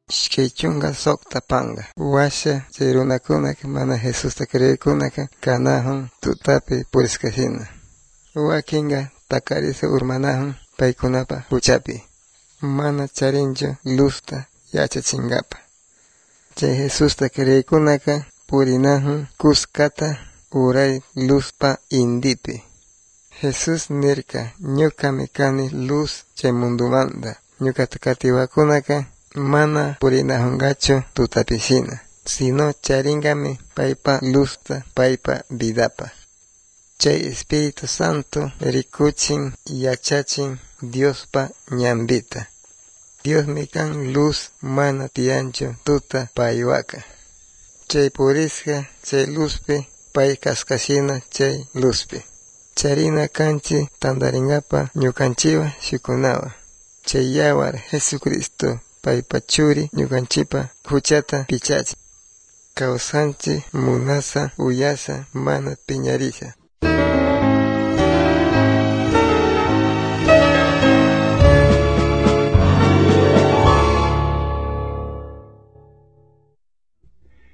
shkechunga sokta panga. Washa chay runakunaka mana Jesusta kriykunaka kanahun tutapi puriskashina. Wakinga takarisa urmanahun paykunapa huchapi. Mana charinchu luzta yachachingapa. Chay Jesusta kriykunaka purinahun kuskata uray luzpa indipi. Jesús nirka ñukami kani luz chay mundumanta. Ñukata katiwakunaka mana purinahungachu tutapishina, sino charingami paypa luzta paypa vidapa. Chay Espíritu Santo rikuchin yachachin Diospa ñambita. Dios mi kan luz mana tiyanchu tuta paywaka. Chay puriska chay luzpi pay kaskashina chay luzpi. Charina kanchi tandaringapa ñukanchiwa shukunawa. Chay yawar Jesucristo paypa churi ñukanchipa huchata pichachi. Kawsanchi munasa uyasa mana piñarisha.